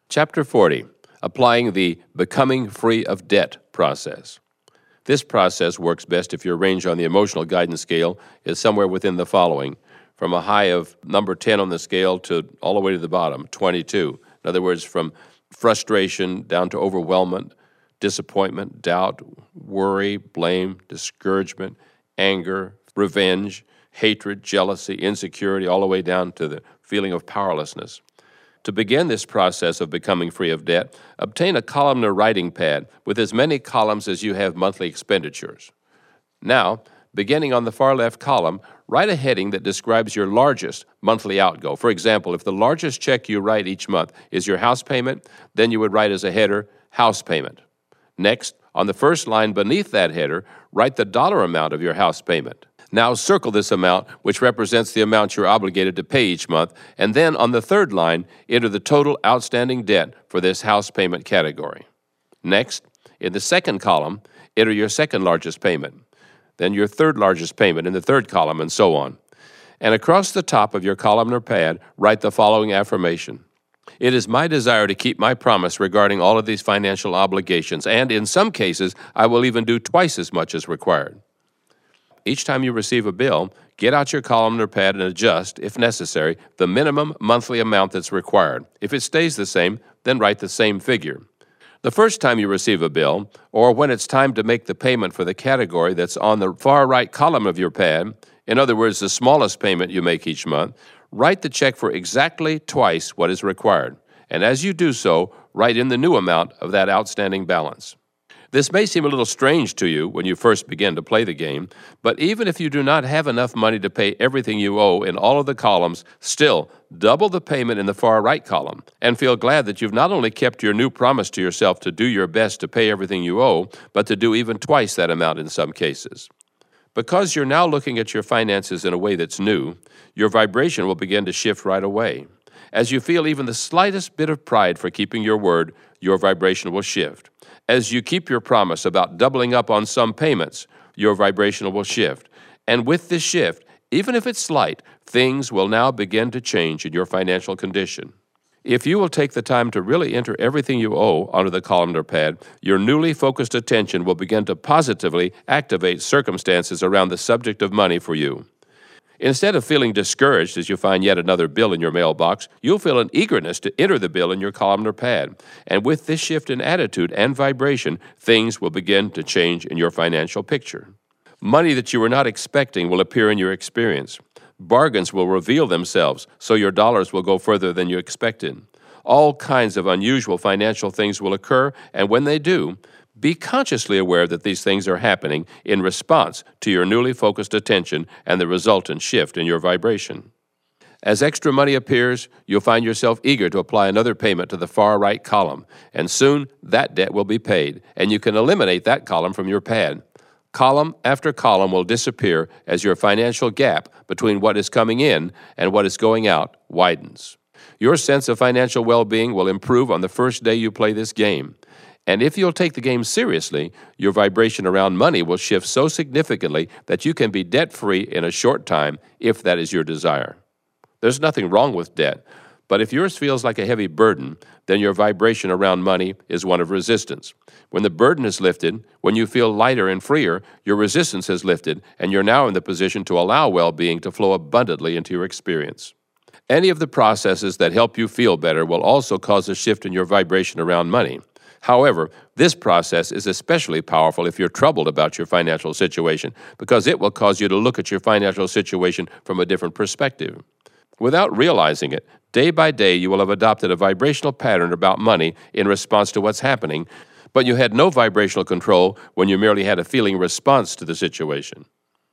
Chapter 40, Applying the Becoming Free of Debt process. This process works best if your range on the emotional guidance scale is somewhere within the following, from a high of number 10 on the scale to all the way to the bottom, 22. In other words, from frustration down to overwhelmment, disappointment, doubt, worry, blame, discouragement, anger, revenge, hatred, jealousy, insecurity, all the way down to the feeling of powerlessness. To begin this process of becoming free of debt, obtain a columnar writing pad with as many columns as you have monthly expenditures. Now, beginning on the far left column, write a heading that describes your largest monthly outgo. For example, if the largest check you write each month is your house payment, then you would write as a header, house payment. Next, on the first line beneath that header, write the dollar amount of your house payment. Now circle this amount, which represents the amount you're obligated to pay each month, and then on the third line, enter the total outstanding debt for this house payment category. Next, in the second column, enter your second largest payment, then your third largest payment in the third column, and so on. And across the top of your columnar pad, write the following affirmation. It is my desire to keep my promise regarding all of these financial obligations, and in some cases, I will even do twice as much as required. Each time you receive a bill, get out your columnar pad and adjust, if necessary, the minimum monthly amount that's required. If it stays the same, then write the same figure. The first time you receive a bill, or when it's time to make the payment for the category that's on the far right column of your pad, in other words, the smallest payment you make each month, write the check for exactly twice what is required. And as you do so, write in the new amount of that outstanding balance. This may seem a little strange to you when you first begin to play the game, but even if you do not have enough money to pay everything you owe in all of the columns, still double the payment in the far right column and feel glad that you've not only kept your new promise to yourself to do your best to pay everything you owe, but to do even twice that amount in some cases. Because you're now looking at your finances in a way that's new, your vibration will begin to shift right away. As you feel even the slightest bit of pride for keeping your word, your vibration will shift. As you keep your promise about doubling up on some payments, your vibration will shift. And with this shift, even if it's slight, things will now begin to change in your financial condition. If you will take the time to really enter everything you owe onto the columnar pad, your newly focused attention will begin to positively activate circumstances around the subject of money for you. Instead of feeling discouraged as you find yet another bill in your mailbox, you'll feel an eagerness to enter the bill in your columnar pad. And with this shift in attitude and vibration, things will begin to change in your financial picture. Money that you were not expecting will appear in your experience. Bargains will reveal themselves, so your dollars will go further than you expected. All kinds of unusual financial things will occur, and when they do, be consciously aware that these things are happening in response to your newly focused attention and the resultant shift in your vibration. As extra money appears, you'll find yourself eager to apply another payment to the far right column, and soon that debt will be paid, and you can eliminate that column from your pad. Column after column will disappear as your financial gap between what is coming in and what is going out widens. Your sense of financial well-being will improve on the first day you play this game. And if you'll take the game seriously, your vibration around money will shift so significantly that you can be debt-free in a short time if that is your desire. There's nothing wrong with debt, but if yours feels like a heavy burden, then your vibration around money is one of resistance. When the burden is lifted, when you feel lighter and freer, your resistance has lifted, and you're now in the position to allow well-being to flow abundantly into your experience. Any of the processes that help you feel better will also cause a shift in your vibration around money. However, this process is especially powerful if you're troubled about your financial situation, because it will cause you to look at your financial situation from a different perspective. Without realizing it, day by day you will have adopted a vibrational pattern about money in response to what's happening, but you had no vibrational control when you merely had a feeling response to the situation.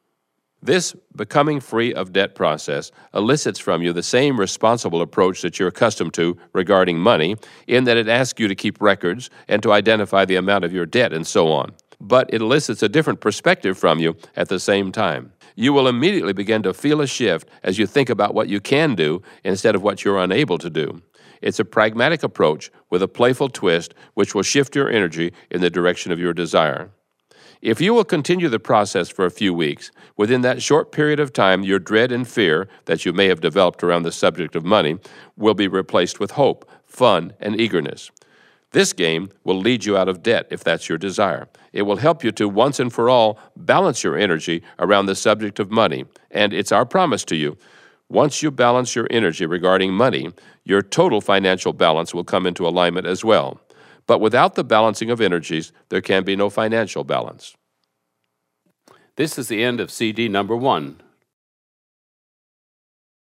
This becoming free of debt process elicits from you the same responsible approach that you're accustomed to regarding money, in that it asks you to keep records and to identify the amount of your debt and so on. But it elicits a different perspective from you at the same time. You will immediately begin to feel a shift as you think about what you can do instead of what you're unable to do. It's a pragmatic approach with a playful twist which will shift your energy in the direction of your desire. If you will continue the process for a few weeks, within that short period of time, your dread and fear that you may have developed around the subject of money will be replaced with hope, fun, and eagerness. This game will lead you out of debt if that's your desire. It will help you to once and for all balance your energy around the subject of money, and it's our promise to you. Once you balance your energy regarding money, your total financial balance will come into alignment as well. But without the balancing of energies, there can be no financial balance. This is the end of CD number 1.